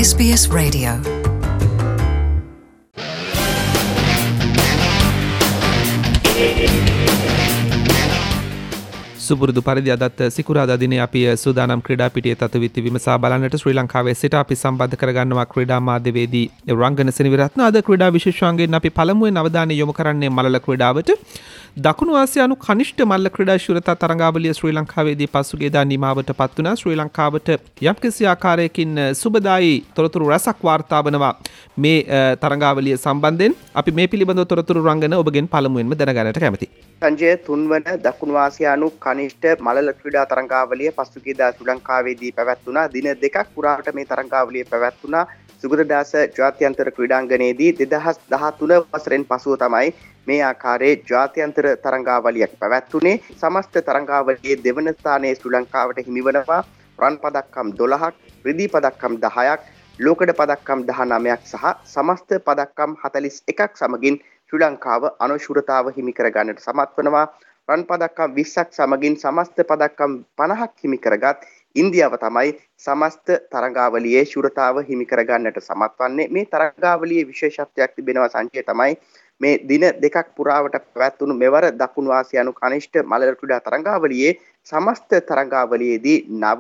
SBS Radio. සුපුරුදු පරිදි අදත් සිකුරාදා දිනේ අපි සූදානම් ක්‍රීඩා පිටියේ තත්ත්වවිත්ති විමසා බලන්නට ශ්‍රී ලංකාවේ සිට අපි සම්බන්ධ කරගන්නවා ක්‍රීඩා මාධ්‍යවේදී රංගන සෙනවිරත්න. අද ක්‍රීඩා විශේෂාංගයෙන් අපි පළමුවෙන් අවධානය යොමු කරන්නේ මල්ල ක්‍රීඩාවට. දකුණු ආසියානු කනිෂ්ඨ මල්ල ක්‍රීඩා ශූරතා තරඟාවලිය ශ්‍රී ලංකාවේදී පසුගියදා නිමාවට පත් වුණා. ශ්‍රී ලංකාවට යම්කිසි ආකාරයකින් සුබදායි තොරතුරු රසක් වාර්තා වනවා මේ තරඟාවලිය සම්බන්ධයෙන්. අපි මේ පිළිබඳව තොරතුරු රංගන ඔබගෙන් පළමුවෙන්ම දැනගන්නට කැමතියි. සංජය තුන්වන දකුණු ආසියානු කනිෂ්ඨ මලල ක්‍රීඩා තරඟාවලිය පසුගියදා ශ්‍රී ලංකාවේදී පැවැත්වුණා. දින දෙකක් පුරාට මේ තරඟාවලිය පැවැත්වුණා. සුගතදාස ජාත්‍යන්තර ක්‍රීඩාංගණයේදී 2013 වසරෙන් පසුව තමයි මේ ආකාරයේ ජාත්‍යන්තර තරඟාවලියක් පැවැත්වුණේ. සමස්ත තරඟාවලියේ දෙවන ස්ථානයේ ශ්‍රී ලංකාවට හිමිවනවා. රන් පදක්කම් 12ක්, රිදී පදක්කම් 10ක්, ලෝකඩ පදක්කම් 19ක් සහ සමස්ත පදක්කම් 41ක් සමගින් ශ්‍රී ලංකාව අනුශූරතාව හිමි කර ගන්නට සමත් වෙනවා. රන් පදක්කම් 20ක් සමගින් සමස්ත පදක්කම් 50ක් හිමි කරගත් ඉන්දියාව තමයි සමස්ත තරඟාවලියේ ශූරතාව හිමි කර ගන්නට සමත් වන්නේ. මේ තරඟාවලියේ විශේෂත්වයක් තිබෙනවා සංජය, තමයි මේ දින දෙකක් පුරාවට පැවැත්වුණු මෙවර දකුණු ආසියානු කනිෂ්ඨ මලල ක්‍රීඩා තරඟාවලියේ සමස්ත තරඟාවලියේදී නව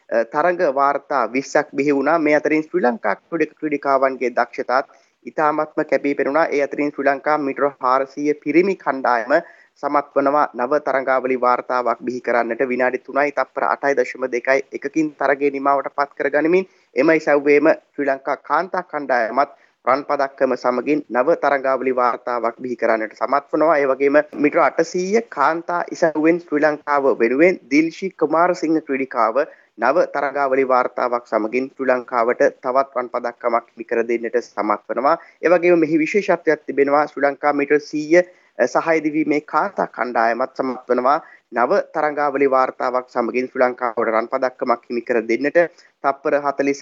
තරඟ වාර්තා 20ක් බිහි වුණා. මේ අතරින් ශ්‍රී ලංකා ක්‍රීඩිකාවන්ගේ දක්ෂතාත් ඉතාමත්ම කැපී පෙනුණා. ඒ අතරින් ශ්‍රී ලංකා මීටර 400 පිරිමි කණ්ඩායම සමත් වනවා නව තරඟාවලි වාර්තාවක් බිහි කරන්නට. විනාඩි 3යි තප්පර 8.2යි එකකින් තරගයේ නිමාවට පත් කර ගනිමින් එම ඉසව්වේම ශ්‍රී ලංකා කාන්තා කණ්ඩායමත් රන් පදක්කම සමගින් නව තරඟාවලි වාර්තාවක් බිහි කරන්නට සමත් වනවා. ඒ වගේම මීටර 800 කාන්තා ඉසව්වෙන් ශ්‍රී ලංකාව වෙනුවෙන් දිල්ෂි කුමාරසිංහ ක්‍රීඩිකාව නව තරඟාවලි වාර්තාවක් සමගින් ශ්‍රී ලංකාවට තවත් රන් පදක්කමක් හිමි කර දෙන්නට සමත් වෙනවා. ඒ වගේම මෙහි විශේෂත්වයක් තිබෙනවා. ශ්‍රී ලංකා මීටර 100 සහාය දිවීමේ කාන්තා කණ්ඩායමත් සමත් වෙනවා නව තරඟාවලි වාර්තාවක් සමගින් ශ්‍රී ලංකාවට රන් පදක්කමක් හිමි කර දෙන්නට තප්පර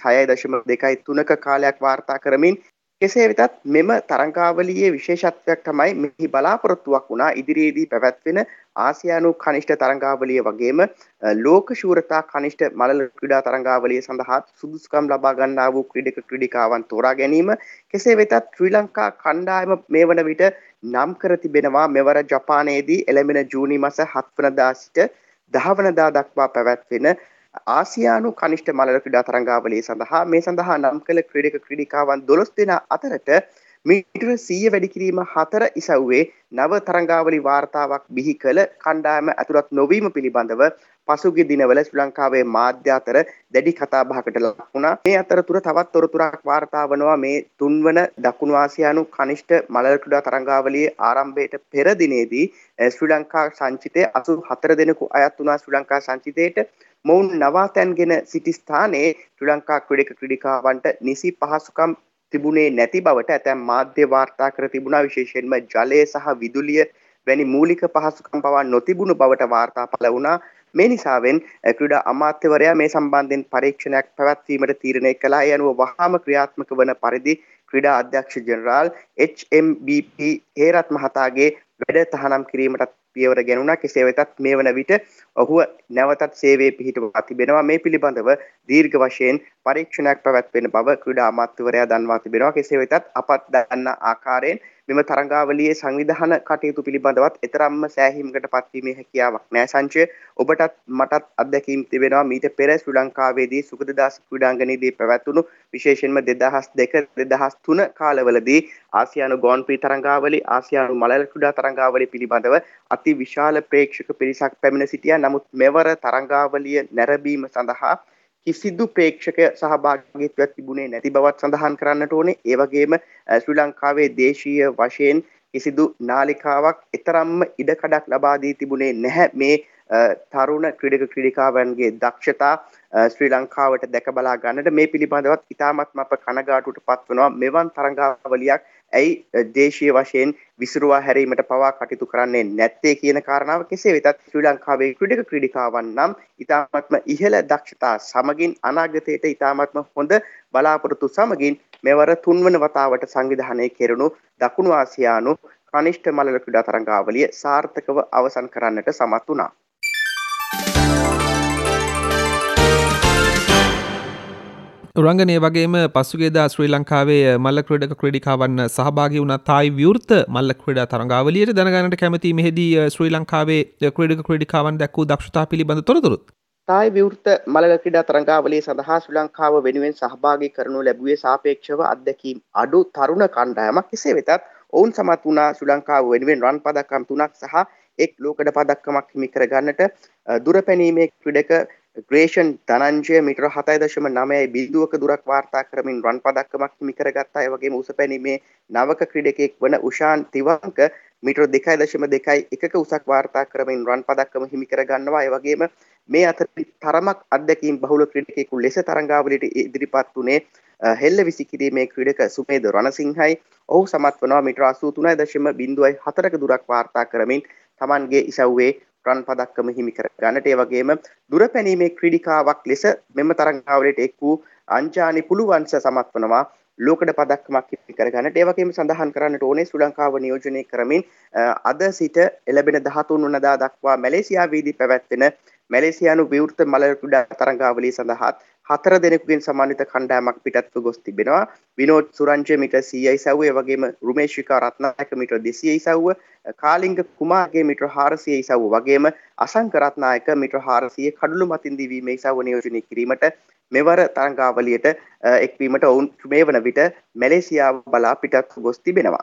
46.2.3ක කාලයක් වාර්තා කරමින්. කෙසේ වෙතත් මෙම තරඟාවලියේ විශේෂත්වයක් තමයි මෙහි බලාපොරොත්තුවක් වුණා ඉදිරියේදී පැවැත්වෙන ආසියානු කනිෂ්ඨ තරඟාවලිය වගේම ලෝක ශූරතා කනිෂ්ඨ මලල ක්‍රීඩා තරඟාවලිය සඳහා සුදුසුකම් ලබා ගන්නා වූ ක්‍රීඩක ක්‍රීඩිකාවන් තෝරා ගැනීම. කෙසේ වෙතත් ශ්‍රී ලංකා කණ්ඩායම මේ වන විට නම් කර තිබෙනවා මෙවර ජපානයේදී එළඹෙන ජූනි මාස 7 වෙනිදා සිට 10 වෙනිදා දක්වා පැවැත්වෙන ආසියානු කනිෂ්ඨ මලල ක්‍රීඩා තරඟාවලිය සඳහා මේ සඳහා නම් කළ ක්‍රීඩක ක්‍රීඩිකාවන් 12 දෙනා අතරට මීටර 100 වැඩි කිරීම 4 ඉසව්වේ නව තරඟාවලි වාර්තාවක් බිහි කළ කණ්ඩායම ඇතුළත් නොවීම පිළිබඳව පසුගිය දිනවල ශ්‍රී ලංකාවේ මාධ්‍ය අතර දැඩි කතාබහකට ලක් වුණා. මේ අතරතුර තවත් තොරතුරක් වාර්තා වනවා මේ තුන්වන දකුණු ආසියානු කනිෂ්ඨ මලල ක්‍රීඩා තරඟාවලියේ ආරම්භයට පෙර දිනේදී ශ්‍රී ලංකා සංචිතයේ 84 දෙනෙකු අයත් වුණා. ශ්‍රී ලංකා සංචිතයේට මොවුන් නවාතැන්ගෙන සිටි ස්ථානයේ ශ්‍රී ලංකා ක්‍රීඩක ක්‍රීඩිකාවන්ට නිසි පහසුකම් තිබුණේ නැති බවට ඇතැම් මාධ්‍ය වාර්තා කර තිබුණා. විශේෂයෙන්ම ජලය සහ විදුලිය වැනි මූලික පහසුකම් පවා නොතිබුණු බවට වාර්තා පළ වුණා. මේ නිසාවෙන් ක්‍රීඩා අමාත්‍යවරයා මේ සම්බන්ධයෙන් පරීක්ෂණයක් පැවැත්වීමට තීරණය කළා. ඒ අනුව වහාම ක්‍රියාත්මක වන පරිදි ක්‍රීඩා අධ්‍යක්ෂ ජෙනරාල් HMBP හේරත් මහතාගේ වැඩ තහනම් කිරීමට පියවර ගැනුණා. කෙසේ වෙතත් මේ වන විට ඔහුව නැවතත් සේවයේ පිහිටුවා තිබෙනවා. මේ පිළිබඳව දීර්ඝ වශයෙන් පරීක්ෂණයක් පැවැත්වෙන බව ක්‍රීඩා අමාත්‍යවරයා දන්වා තිබෙනවා. කෙසේ වෙතත් අපත් දන්නා ආකාරයෙන් මෙම තරඟාවලියේ සංවිධාන කටයුතු පිළිබඳවත් එතරම්ම සෑහීමකට පත්වීමේ හැකියාවක් නැහැ සංජය. ඔබටත් මටත් අත්දැකීම් තිබෙනවා මීට පෙර ශ්‍රී ලංකාවේදී සුගතදාස ක්‍රීඩාංගණයේදී පැවැත්වුණු විශේෂයෙන්ම 2002-2003 කාලවලදී ආසියානු ගෝන් ප්‍රී තරඟාවලි, ආසියානු මලල ක්‍රීඩා තරඟාවලි පිළිබඳව අති විශාල ප්‍රේක්ෂක පිරිසක් පැමිණ සිටියා. නමුත් මෙවර තරඟාවලිය නැරඹීම සඳහා කිසිදු ප්‍රේක්ෂක සහභාගීත්වයක් තිබුණේ නැති බවත් සඳහන් කරන්නට ඕනේ. ඒ වගේම ශ්‍රී ලංකාවේ දේශීය වශයෙන් කිසිදු නාලිකාවක් එතරම්ම ඉඩකඩක් ලබා දී තිබුණේ නැහැ. මේ තරුණ ක්‍රීඩක ක්‍රීඩිකාවන්ගේ දක්ෂතා ශ්‍රී ලංකාවට දැක බලා ගන්නට මේ පිළිබඳවත් ඉතාමත්ම අප කනගාටුවට පත් වෙනවා. මෙවන් තරඟාවලියක් ඇයි දේශීය වශයෙන් විසිරුවා හැරීමට පවා කටයුතු කරන්නේ නැත්තේ කියන කාරණාව. කෙසේ වෙතත් ශ්‍රී ලංකාවේ ක්‍රීඩක ක්‍රීඩිකාවන් නම් ඉතාමත්ම ඉහළ දක්ෂතා සමගින් අනාගතයට ඉතාමත්ම හොඳ බලාපොරොත්තු සමගින් මෙවර තුන්වන වතාවට සංවිධානය කෙරුණු දකුණු ආසියානු කනිෂ්ඨ මලල ක්‍රීඩා තරඟාවලිය සාර්ථකව අවසන් කරන්නට සමත් වුණා. රංගනය වගේම පසුගේදා ශ්‍රී ලංකාවේ මල්ල ක්‍රීඩක ක්‍රීඩිකාවන් සහභාගී වුණ තායි විවෘත මල්ල ක්‍රීඩා තරඟාවලියට දැනගන්නට කැමති මෙහිදී ශ්‍රී ලංකාවේ ක්‍රීඩක ක්‍රීඩිකාවන් දැක්වූ දක්ෂතා පිළිබඳ තොරතුරුත්. තායි විවෘත මළල ක්‍රීඩා තරඟාවලිය සඳහා ශ්‍රී ලංකාව වෙනුවෙන් සහභාගී කරනු ලැබුවේ සාපේක්ෂව අත්දැකීම් අඩු තරුණ කණ්ඩායමක්. කෙසේ වෙතත් ඔවුන් සමත් වුණා ශ්‍රී ලංකාව වෙනුවෙන් රන් පදක්කම් 3ක් සහ එක් ලෝකඩ පදක්කමක් හිමි කර ගන්නට. දුරපැනීමේ ක්‍රීඩක ග්‍රේෂන් ධනංජය මීටර 7.9 බිඳුවක දුරක් වාර්තා කරමින් රන් පදක්කමක් හිමි කරගත්තා. ඒ වගේම උස පැනීමේ නවක ක්‍රීඩකයෙක් වන උෂාන් තිවංක මීටර 2.1ක උසක් වාර්තා කරමින් රන් පදක්කම හිමි කර ගන්නවා. ඒ වගේම මේ අතරින් තරමක් අත්දැකීම් බහුල ක්‍රීඩකයෙකු ලෙස තරඟාවලියට ඉදිරිපත් වුණේ හෙල්ල විසිකිරීමේ ක්‍රීඩක සුමේද රණසිංහයි. ඔහු සමත් වනවා මීටර 83.04ක දුරක් වාර්තා කරමින් තමන්ගේ ඉසව්වේ රන් පදක්කම හිමි කර ගන්නට. ඒ වගේම දුරපැනීමේ ක්‍රීඩිකාවක් ලෙස මෙම තරඟාවලියට එක් වූ අංජානි පුලුවන්ස සමත් වනවා ලෝකඩ පදක්කමක් හිමි කර ගන්නට. ඒ වගේම සඳහන් කරන්නට ඕනේ ශ්‍රී ලංකාව නියෝජනය කරමින් අද සිට එළඹෙන 13 වනදා දක්වා මැලේසියාවේදී පැවැත්වෙන මැලේසියානු විවෘත මළල ක්‍රීඩා තරඟාවලිය සඳහා 4 දෙනෙකුගෙන් සමන්විත කණ්ඩායමක් පිටත්ව ගොස් තිබෙනවා. විනෝද් සුරංජය මීටර් 100යි සව්ව, ඒ වගේම රුමේෂිකා රත්නායක මීටර් 200යි සව්ව, කාලිංග කුමාරගේ මීටර් 400යි සව්ව වගේම අසංක රත්නායක මීටර් 400 කඩළු මතින් දිවීමේ සව්ව නියෝජනය කිරීමට මෙවර තරඟාවලියට එක්වීමට ඔවුන් මේ වන විට මැලේසියාව බලා පිටත්ව ගොස් තිබෙනවා.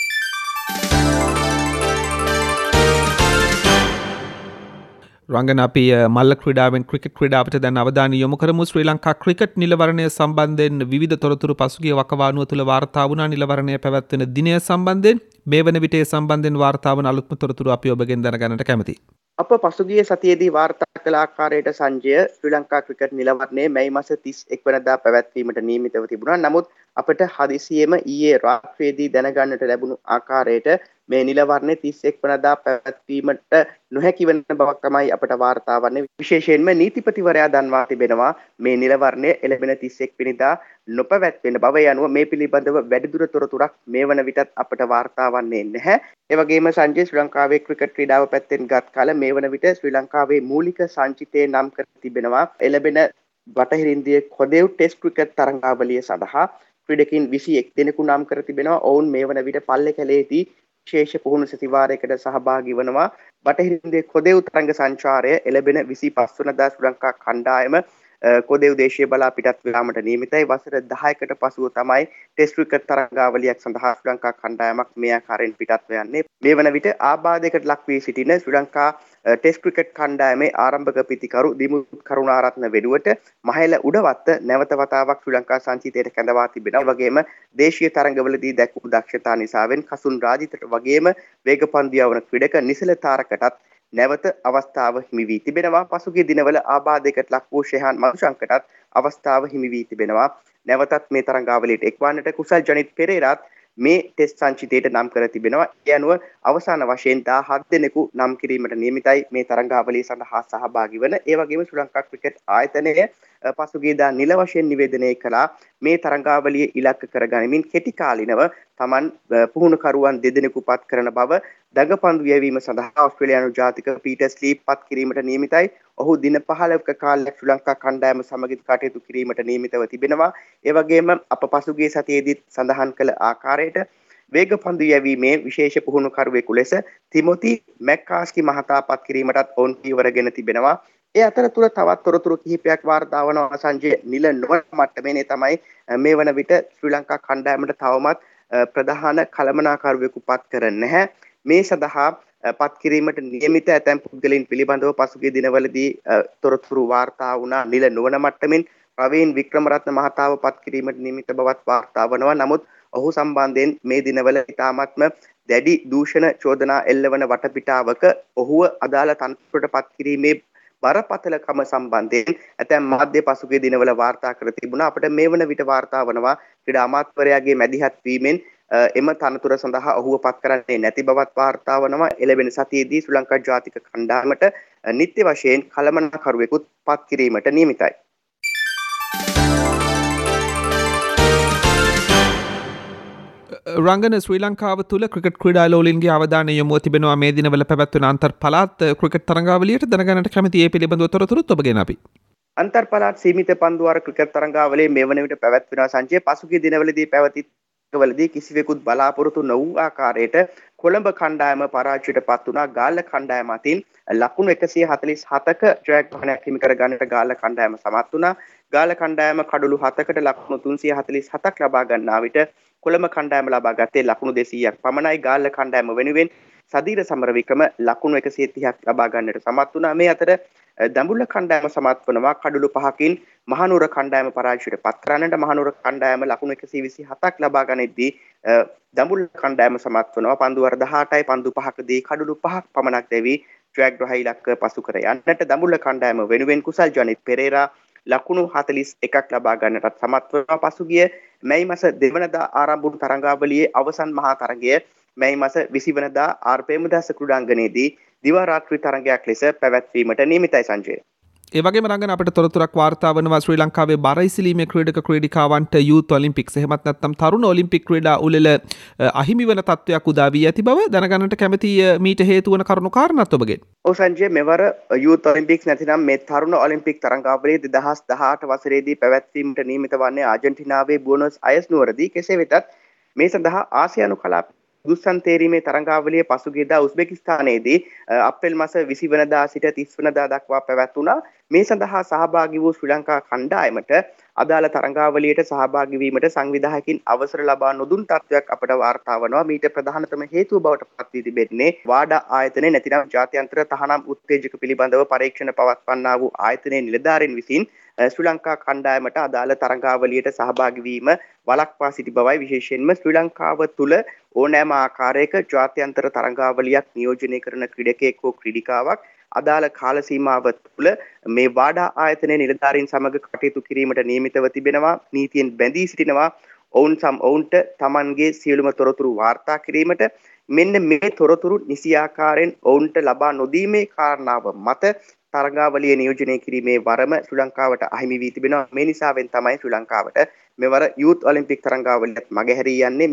රංගන අපි මල්ල ක්‍රීඩාවෙන් ක්‍රිකට් ක්‍රීඩාවට දැන් අවධානය යොමු කරමු. ශ්‍රී ලංකා ක්‍රිකට් නිලවරණය සම්බන්ධයෙන් විවිධ තොරතුරු පසුගිය වකවානුව තුළ වාර්තා වුණා. නිලවරණය පැවැත්වෙන දිනය සම්බන්ධයෙන් මේ වන විට ඒ සම්බන්ධයෙන් වාර්තා වන අලුත්ම තොරතුරු අපි ඔබගෙන් දැනගන්නට කැමතියි. අප පසුගිය සතියේදී වාර්තා කළ ආකාරයට සංජය ශ්‍රී ලංකා ක්‍රිකට් නිලවරණයේ මැයි මාස 31 වෙනිදා පැවැත්වීමට නියමිතව තිබුණා. නමුත් අපට හදිසියෙම ඊයේ රාත්‍රියේදී දැනගන්නට ලැබුණු ආකාරයට මේ නිලවරණය 31 වෙනිදා පැවැත්වීමට නොහැකි වෙන බවක් තමයි අපට වාර්තා වන්නේ. විශේෂයෙන්ම නීතිපතිවරයා දන්වා තිබෙනවා මේ නිලවරණය එළඹෙන 31 වෙනිදා නොපැවැත්වෙන බව. යනුව මේ පිළිබඳව වැඩිදුර තොරතුරක් මේ වන විටත් අපට වාර්තා වන්නේ නැහැ. ඒ වගේම සංජය ශ්‍රී ලංකාවේ ක්‍රිකට් ක්‍රීඩාව පැත්තෙන් ගත් කල මේ වන විට ශ්‍රී ලංකාවේ මූලික සංචිතයේ නම් කර තිබෙනවා එළඹෙන බටහිර ඉන්දිය කොදෙව් ටෙස්ට් ක්‍රිකට් තරඟාවලිය සඳහා ක්‍රීඩකින් 21 දෙනෙකු නම් කර තිබෙනවා. ඔවුන් මේ වන විට පල්ලේකැලේදී විශේෂ පුහුණු සතිවාරයකට සහභාගී වනවා. බටහිර ඉන්දිය කොදෙව් තරඟ සංචාරය එළඹෙන 25 වෙනිදා ශ්‍රී ලංකා කණ්ඩායම කොදෙව් දේශීය බලා පිටත් වීමට නියමිතයි. වසර 10කට පසුව තමයි ටෙස්ට් ක්‍රිකට් තරඟාවලියක් සඳහා ශ්‍රී ලංකා කණ්ඩායමක් මේ ආකාරයෙන් පිටත් වෙන්නේ. මේ වන විට ආබාධයකට ලක් වී සිටින ශ්‍රී ලංකා ටෙස්ට් ක්‍රිකට් කණ්ඩායමේ ආරම්භක පිතිකරු දිමුත් කරුණාරත්න වෙනුවට මහේල උඩවත්ත නැවත වතාවක් ශ්‍රී ලංකා සංචිතයට කැඳවා තිබෙනවා. වගේම දේශීය තරඟවලදී දැක්වූ දක්ෂතා නිසාවෙන් කසුන් රාජිතට වගේම වේගපන්දු යවන ක්‍රීඩක නිසල තාරකටත් නැවත අවස්ථාව හිමි වී තිබෙනවා. පසුගිය දිනවල ආබාධයකට ලක් වූ ෂෙහාන් මදුශංකටත් අවස්ථාව හිමි වී තිබෙනවා. නැවතත් මේ තරඟාවලියට එක්වන්නට කුසල් ජනිත් පෙරේරාත් මේ ටෙස්ට් සංචිතයට නම් කර තිබෙනවා. ඒ අනුව අවසාන වශයෙන් 17 දෙනෙකු නම් කිරීමට නියමිතයි මේ තරඟාවලිය සඳහා සහභාගී වන. ඒ වගේම ශ්‍රී ලංකා ක්‍රිකට් ආයතනය පසුගියදා නිල වශයෙන් නිවේදනය කළා මේ තරඟාවලිය ඉලක්ක කරගනිමින් කෙටි කාලිනව තමන් පුහුණුකරුවන් 2 දෙනෙකු පත් කරන බව. දඟපන්දු යැවීම සඳහා ඕස්ට්‍රේලියානු ජාතික පීටර් ස්ලීප් පත් කිරීමට නියමිතයි. ඔහු දින 15ක කාලයක් ශ්‍රී ලංකා කණ්ඩායම සමග කටයුතු කිරීමට නියමිතව තිබෙනවා. ඒ වගේම අප පසුගිය සතියේදී සඳහන් කළ ආකාරයට වේගපන්දු යැවීමේ විශේෂ පුහුණුකරුවෙකු ලෙස තිමොති මැක්කාස්කි මහතා පත් කිරීමටත් ඔවුන් පියවරගෙන තිබෙනවා. ඒ අතරතුර තවත් තොරතුරු කිහිපයක් වාර්තා වනවා සංජය. නිල නොවන මට්ටමේ තමයි මේ වන විට ශ්‍රී ලංකා කණ්ඩායමට තවමත් ප්‍රධාන කළමනාකරුවෙකු පත් කර නැහැ. මේ සඳහා පත් කිරීමට නියමිත ඇතැම් පුද්ගලයන් පිළිබඳව පසුගිය දිනවලදී තොරතුරු වාර්තා වුණා. නිල නොවන මට්ටමින් ප්‍රවීන් වික්‍රමරත්න මහතාව පත් කිරීමට නියමිත බවත් වාර්තා වනවා. නමුත් ඔහු සම්බන්ධයෙන් මේ දිනවල ඉතාමත්ම දැඩි දූෂණ චෝදනා එල්ලවන වටපිටාවක ඔහුව අදාළ තනතුරට පත් කිරීමේ බරපතලකම සම්බන්ධයෙන් ඇතැම් මාධ්‍ය පසුගිය දිනවල වාර්තා කර තිබුණා. අපිට මේ වන විට වාර්තා වනවා ක්‍රීඩා අමාත්‍යවරයාගේ මැදිහත් වීමෙන් එම තනතුර සඳහා ඔහුව පත් කරන්නේ නැති බවත් වාර්තා වනවා. එළවෙන සතියේදී ශ්‍රී ලංකා ජාතික කණ්ඩායමට නිත්‍ය වශයෙන් කළමනාකරුවෙකුත් පත් කිරීමට නියමිතයි. රංගන ශ්‍රී ලංකාව තුළ ක්‍රිකට් ක්‍රීඩාලෝලින්ගේ අවධානය යොමුව තිබෙනවා මේ දිනවල පැවැත්වෙන අන්තර් පළාත් ක්‍රිකට් තරඟාවලියට. දැනගන්නට කැමති ඒ පිළිබඳව තොරතුරුත් ඔබ ගෙන අපි අන්තර්පළාත් සීමිත පන්දුවාර ක්‍රිකට් තරඟාවලියේ මේ වන විට පැවැත්වෙනවා සංජය. පසුගිය දිනවලදී පැවති වලදී කිසිවෙකුත් බලාපොරොත්තු නොවූ ආකාරයට කොළඹ කණ්ඩායම පරාජයට පත් වුණා. ගාල්ල කණ්ඩායම අතින් ලකුණු 147ක ජයග්‍රහණයක් හිමි කර ගන්නට ගාල්ල කණ්ඩායම සමත් වුණා. ගාල්ල කණ්ඩායම කඩලු 7කට ලකුණු 347ක් ලබා ගන්නා විට කොළඹ කණ්ඩායම ලබා ගත්තේ ලකුණු 200ක් පමණයි. ගාල්ල කණ්ඩායම වෙනුවෙන් සදීර සමරවික්‍රම ලකුණු 130ක් ලබා ගන්නට සමත් වුණා. මේ අතර දඹුල්ල කණ්ඩායම සමත් වනවා කඩලු 5කින් මහනුවර කණ්ඩායම පරාජයට පත් කරන්නට. මහනුවර කණ්ඩායම ලකුණු 127ක් ලබා ගනිද්දී දඹුල්ල කණ්ඩායම සමත් වනවා පන්දු වර 18යි පන්දු 5කදී කඩලු 5ක් පමණක් දැවි ජයග්‍රහී ඉලක්ක පසු කර යන්නට. දඹුල්ල කණ්ඩායම වෙනුවෙන් කුසල් ජනිත් පෙරේරා ලකුණු 41ක් ලබා ගන්නටත් සමත් වනවා. පසුගිය මැයි මාස 2 වෙනිදා ආරම්භ වුණු තරඟාවලියේ අවසන් මහා තරඟය මැයි මාස 20 වෙනිදා ආර්.ප්‍රේමදාස ක්‍රීඩාංගණයේදී දිවා රාත්‍රී තරඟයක් ලෙස පැවැත්වීමට නියමිතයි සංජය. ඒ වගේම රංගන අපිට තොරතුරක් වාර්තා වෙනවා ශ්‍රී ලංකාවේ බර ඉසිලීමේ ක්‍රීඩක ක්‍රීඩිකාවන්ට යූත් ඔලිම්පික්ස් එහෙමත් නැත්නම් තරුණ ඔලිම්පික් ක්‍රීඩා උළෙල අහිමි වන තත්ත්වයක් උදා වී ඇති බව දැනගන්නට කැමැති මීට හේතු වන කරුණු කාරණාත් ඔබගෙන්. ඔව් සංජය, මෙවර යූත් ඔලිම්පික්ස් නැතිනම් මේ තරුණ ඔලිම්පික් තරඟාවලියේ 2018 වසරේදී පැවැත්වීමට නියමිත වන්නේ ආජන්ටිනාවේ බුවනස් අයර්ස් නුවරදී. කෙසේ වෙතත් මේ සඳහා ආසියානු කලාප දුස්සන් තේරීමේ තරඟාවලිය පසුගියදා උස්බෙකිස්තානයේදී අප්‍රේල් මාස 20 වෙනිදා සිට 30 වෙනිදා දක්වා පැවැත්වුණා. මේ සඳහා සහභාගී වූ ශ්‍රී ලංකා කණ්ඩායමට අදාළ තරඟාවලියට සහභාගී වීමට සංවිධායකින් අවසර ලබා නොදුන් තත්ත්වයක් අපට වාර්තා වනවා. මීට ප්‍රධානතම හේතුව බවට පත් වී තිබෙන්නේ වාඩා ආයතනයේ නැතිනම් ජාත්‍යන්තර තහනම් උත්තේජක පිළිබඳව පරීක්ෂණ පවත්වන්නා වූ ආයතනයේ නිලධාරීන් විසින් ශ්‍රී ලංකා කණ්ඩායමට අදාළ තරඟාවලියට සහභාගී වීම වළක්වා සිටි බවයි. විශේෂයෙන්ම ශ්‍රී ලංකාව තුළ ඕනෑම ආකාරයක ජාත්‍යන්තර තරඟාවලියක් නියෝජනය කරන ක්‍රීඩකයෙක් හෝ ක්‍රීඩිකාවක් අදාළ කාල සීමාව තුළ මේ වාඩා ආයතනයේ නිලධාරීන් සමග කටයුතු කිරීමට නියමිතව තිබෙනවා. නීතියෙන් බැඳී සිටිනවා. ඔවුන්ට තමන්ගේ සියලුම තොරතුරු වාර්තා කිරීමට. මෙන්න මේ තොරතුරු නිසියාකාරයෙන් ඔවුන්ට ලබා නොදීමේ කාරණාව මත තරඟාවලිය නියෝජනය කිරීමේ වරම ශ්‍රී ලංකාවට අහිමි වී තිබෙනවා. මේ නිසාවෙන් තමයි ශ්‍රී ලංකාවට මෙවර යූත් ඔලිම්පික් තරඟාවලියට මගහැරී යන්නේ.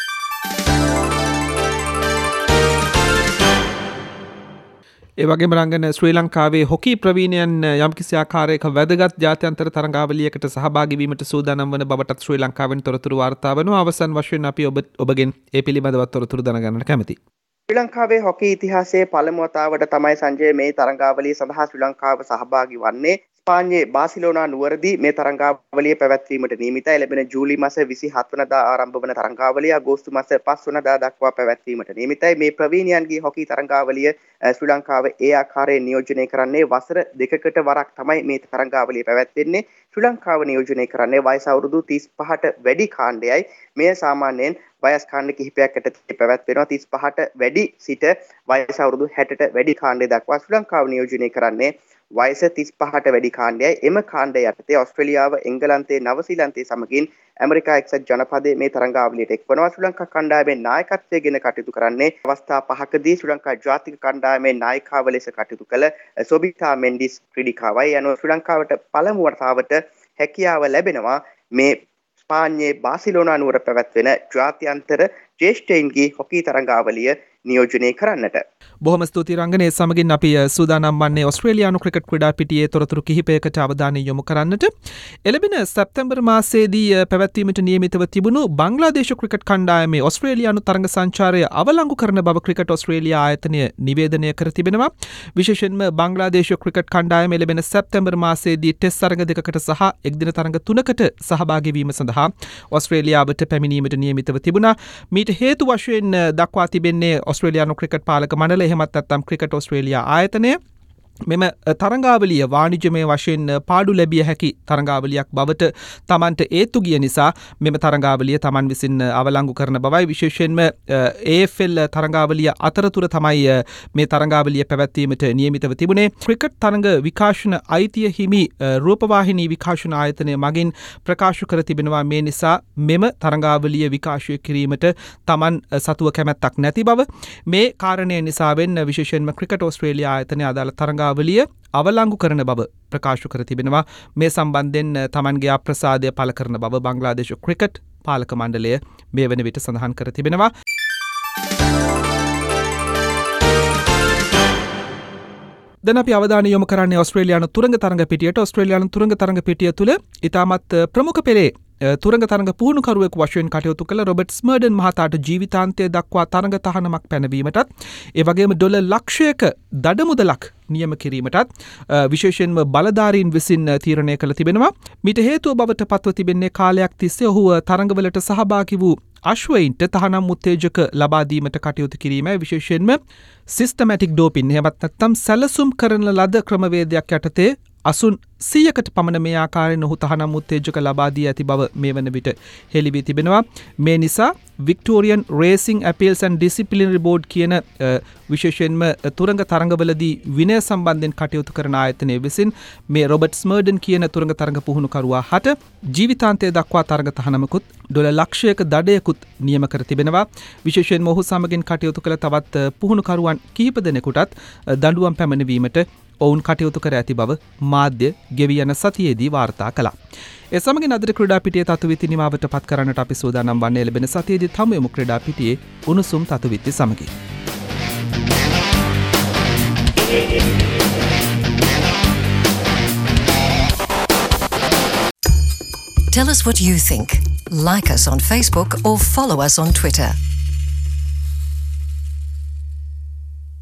ඒ වගේම රංගන ශ්‍රී ලංකාවේ හොකී ප්‍රවීණයන් යම්කිසි ආකාරයක වැදගත් ජාත්‍යන්තර තරඟාවලියකට සහභාගී වීමට සූදානම් වන බවටත් ශ්‍රී ලංකාවෙන් තොරතුරු වාර්තා වෙනවා. අවසන් වශයෙන් අපි ඔබගෙන් ඒ පිළිබඳව තොරතුරු දැනගන්නට කැමැතියි. ශ්‍රී ලංකාවේ හොකී ඉතිහාසයේ පළමු වතාවට තමයි සංජය මේ තරඟාවලිය සඳහා ශ්‍රී ලංකාව සහභාගී වන්නේ. ස්පාඤ්ඤේ බාසිලෝනා නුවරදී මේ තරඟාවලිය පැවැත්වීමට නියමිතයි. ලැබෙන ජූලි මාස 27 වෙනිදා ආරම්භ වන තරඟාවලිය අගෝස්තු මාස 5 වෙනිදා දක්වා පැවැත්වීමට නියමිතයි. මේ ප්‍රවීණයන්ගේ හොකී තරඟාවලිය ශ්‍රී ලංකාව ඒ ආකාරයෙන් නියෝජනය කරන්නේ වසර 2කට වරක් තමයි මේ තරඟාවලිය පැවැත්වෙන්නේ. ශ්‍රී ලංකාව නියෝජනය කරන්නේ වයස අවුරුදු 35ට වැඩි කාණ්ඩයයි. මෙය සාමාන්‍යයෙන් වයස් කාණ්ඩ කිහිපයක් යටතේ පැවැත්වෙනවා. 35ට වැඩි සිට වයස අවුරුදු 60ට වැඩි කාණ්ඩය දක්වා ශ්‍රී ලංකාව නියෝජනය කරන්නේ වයස 35ට වැඩි කාණ්ඩයයි. එම කාණ්ඩය යටතේ ඕස්ට්‍රේලියාව, එංගලන්තය, නවසීලන්තය සමගින් ඇමරිකා එක්සත් ජනපදයේ මේ තරඟාවලියට එක්වනවා. ශ්‍රී ලංකා කණ්ඩායමේ නායකත්වය ගෙන කටයුතු කරන්නේ අවස්ථා 5කදී ශ්‍රී ලංකා ජාතික කණ්ඩායමේ නායිකාව ලෙස කටයුතු කළ සොබිතා මෙන්ඩිස් ක්‍රීඩිකාවයි. යනුව ශ්‍රී ලංකාවට පළමු වතාවට හැකියාව ලැබෙනවා මේ ස්පාඤ්ඤේ බාසිලෝනා නුවර පැවැත්වෙන ජාත්‍යන්තර ජ්‍යෙෂ්ඨයින්ගේ හොකී තරඟාවලිය නියෝජනය කරන්නට. බොහොම ස්තුතියි රංගනේ. සමගින් අපි සූදානම් වන්නේ ඔස්ට්‍රේලියානු ක්‍රිකට් ක්‍රීඩා පිටියේ තොරතුරු කිහිපයකට අවධානය යොමු කරන්නට. එළඹෙන සැප්තැම්බර් මාසයේදී පැවැත්වීමට නියමිතව තිබුණු බංග්ලාදේශ ක්‍රිකට් කණ්ඩායමේ ඔස්ට්‍රේලියානු තරඟ සංචාරය අවලංගු කරන බව ක්‍රිකට් ඔස්ට්‍රේලියා ආයතනය නිවේදනය කර තිබෙනවා. විශේෂයෙන්ම බංග්ලාදේශ ක්‍රිකට් කණ්ඩායම එළඹෙන සැප්තැම්බර් මාසයේදී ටෙස්ට් තරඟ 2කට සහ එක්දින තරඟ 3කට සහභාගී වීම සඳහා ඔස්ට්‍රේලියාවට පැමිණීමට නියමිතව තිබුණා. මීට හේතු වශයෙන් දක්වා තිබෙන්නේ ඔස්ට්‍රේලියානු ක්‍රිකට් පාලක මණ්ඩලය එහෙමත් නැත්නම් ක්‍රිකට් ඔස්ට්‍රේලියා ආයතනය මෙම තරඟාවලිය වාණිජමය වශයෙන් පාඩු ලැබිය හැකි තරඟාවලියක් බවට තමන්ට ඒත්තු ගිය නිසා මෙම තරඟාවලිය තමන් විසින් අවලංගු කරන බවයි. විශේෂයෙන්ම AFL තරඟාවලිය අතරතුර තමයි මේ තරඟාවලිය පැවැත්වීමට නියමිතව තිබුණේ. ක්‍රිකට් තරඟ විකාශන අයිතිය හිමි රූපවාහිනී විකාශන ආයතනය මගින් ප්‍රකාශ කර තිබෙනවා. මේ නිසා මෙම තරඟාවලිය විකාශය කිරීමට තමන් සතුව කැමැත්තක් නැති බව. මේ කාරණය නිසාවෙන් විශේෂයෙන්ම ක්‍රිකට් ඔස්ට්‍රේලියා ආයතනය අදාළ තරඟාවලිය අවලංගු කරන බව ප්‍රකාශ කර තිබෙනවා. මේ සම්බන්ධයෙන් තමන්ගේ අප්‍රසාදය පළ කරන බව බංග්ලාදේශ ක්‍රිකට් පාලක මණ්ඩලය මේ වන විට සඳහන් කර තිබෙනවා. දැන් අපි අවධානය යොමු කරන්නේ ඕස්ට්‍රේලියානු තුරංග තරඟ පිටියට. ඕස්ට්‍රේලියානු තුරංග තරඟ පිටිය තුල ඉතාමත් ප්‍රමුඛ පෙළේ තුරංග තරඟ පුහුණුකරුවෙකු වශයෙන් කටයුතු කළ රොබර්ට් ස්මර්ඩන් මහතාට ජීවිතාන්තය දක්වා තරඟ තහනමක් පැනවීමටත් ඒ වගේම ඩොලර් ලක්ෂයක දඩමුදලක් නියම කිරීමටත් විශේෂයෙන්ම බලධාරීන් විසින් තීරණය කළ තිබෙනවා. මීට හේතුව බවට පත්ව තිබෙන්නේ කාලයක් තිස්සේ ඔහුව තරඟවලට සහභාගී වූ අශ්වයින්ට තහනම් උත්තේජක ලබා දීමට කටයුතු කිරීමයි. විශේෂයෙන්ම සිස්ටමැටික් ඩෝපින් එහෙමත් නැත්නම් සැලසුම් කරන ලද ක්‍රමවේදයක් යටතේ අසුන් 100කට පමණ මේ ආකාරයෙන් ඔහු තහනම් උත්තේජක ලබා දී ඇති බව මේ වන විට හෙළි වී තිබෙනවා. මේ නිසා Victorian racing appeals and disciplinary board කියන විශේෂයෙන්ම තුරංග තරඟවලදී විනය සම්බන්ධයෙන් කටයුතු කරන ආයතනය විසින් මේ රොබර්ට් ස්මර්ඩන් කියන තුරංග තරඟ පුහුණුකරුවා හට ජීවිතාන්තය දක්වා තරඟ තහනමකුත් ඩොලර් ලක්ෂයක දඩයකුත් නියම කර තිබෙනවා. විශේෂයෙන්ම ඔහු සමගින් කටයුතු කළ තවත් පුහුණුකරුවන් කිහිප දෙනෙකුටත් දඬුවම් පැමිණවීමට ඔවුන් කටයුතු කර ඇති බව මාධ්‍ය ගෙවී යන සතියේදී වාර්තා කළා. ඒ සමගින් අද ක්‍රීඩා පිටියේ තතුවිති නිමාවට පත් කරන්නට අපි සූදානම් වන්නේ ලැබෙන සතියේදී තම යමු ක්‍රීඩා පිටියේ උණුසුම් තතුවිති සමගින්. Tell us what you think. Like us on Facebook or follow us on Twitter.